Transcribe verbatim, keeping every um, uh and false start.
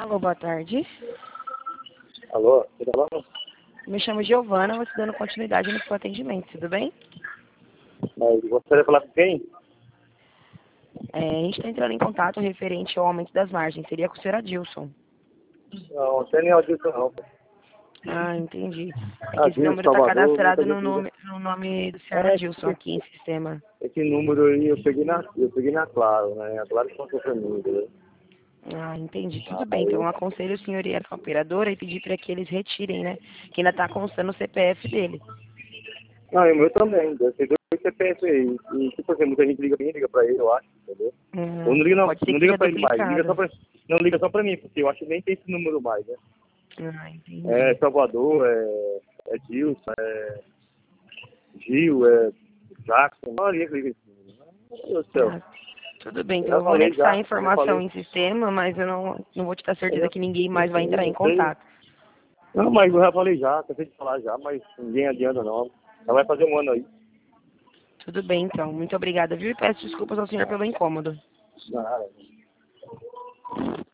Alô, boa tarde. Alô, você tá falando? Me chamo Giovana, você dando continuidade no seu atendimento, tudo bem? Mas gostaria de falar com quem? É, a gente está entrando em contato referente ao aumento das margens, seria com o senhor Adilson. Não, você nem é o Dilson, não. Ah, entendi. É que esse Adilson, número está Salvador, muita cadastrado no gente liga. nome, no nome do senhor É, Adilson aqui em sistema. esse número aí eu peguei na, eu peguei na Claro, né? A Claro que contou pra mim, entendeu? Ah, entendi. Tudo Ah, bem, então aí. eu aconselho o senhor ir à operadora e pedir para que eles retirem, né? Que ainda está constando o C P F dele. Não, e o meu também, deve ter dois C P F aí. E, tipo assim, muita gente liga pra mim, liga pra ele, eu acho, entendeu? Ou Hum, não liga não, pode ser não que liga seja pra ele mais, liga só duplicado. pra, não liga só pra mim, porque eu acho que nem tem esse número mais, né? Ah, entendi. É Salvador, é, é Dilson, é Gil, é Jackson, não liga, liga esse número. Meu Deus do céu. Ah, tudo bem, Eu então já eu vou falei anexar a já, eu já informação falei. em sistema, mas eu não, não vou te dar Eu certeza já, que ninguém eu mais vai entrar sei, em eu sei. contato. Não, mas eu já falei já, cansei de falar já, mas ninguém adianta não. Já vai fazer um ano aí. Tudo bem, então. Muito obrigada, viu? E peço desculpas ao senhor pelo incômodo. Nada.